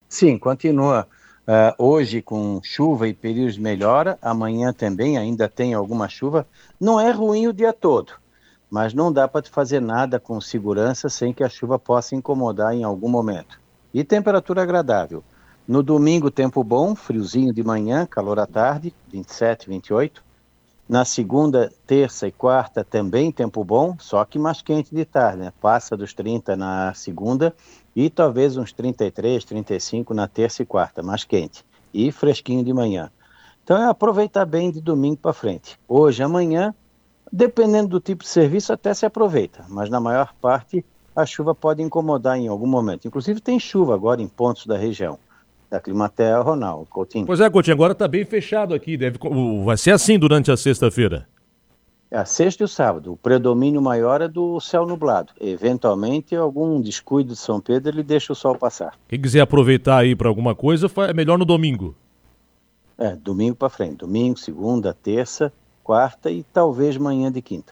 Sim, continua hoje com chuva e períodos de melhora, amanhã também ainda tem alguma chuva. Não é ruim o dia todo, mas não dá para fazer nada com segurança sem que a chuva possa incomodar em algum momento. E temperatura agradável. No domingo, tempo bom, friozinho de manhã, calor à tarde, 27, 28. Na segunda, terça e quarta também tempo bom, só que mais quente de tarde, né? Passa dos 30 na segunda e talvez uns 33, 35 na terça e quarta, mais quente. E fresquinho de manhã. Então é aproveitar bem de domingo para frente. Hoje, amanhã, dependendo do tipo de serviço, até se aproveita, mas na maior parte a chuva pode incomodar em algum momento. Inclusive tem chuva agora em pontos da região. Da Climatea, Ronaldo Coutinho. Pois é, Coutinho, agora está bem fechado aqui. Vai ser assim durante a sexta-feira. É a sexta e o sábado. O predomínio maior é do céu nublado. Eventualmente, algum descuido de São Pedro, ele deixa o sol passar. Quem quiser aproveitar aí para alguma coisa, é melhor no domingo. Domingo para frente. Domingo, segunda, terça, quarta e talvez manhã de quinta.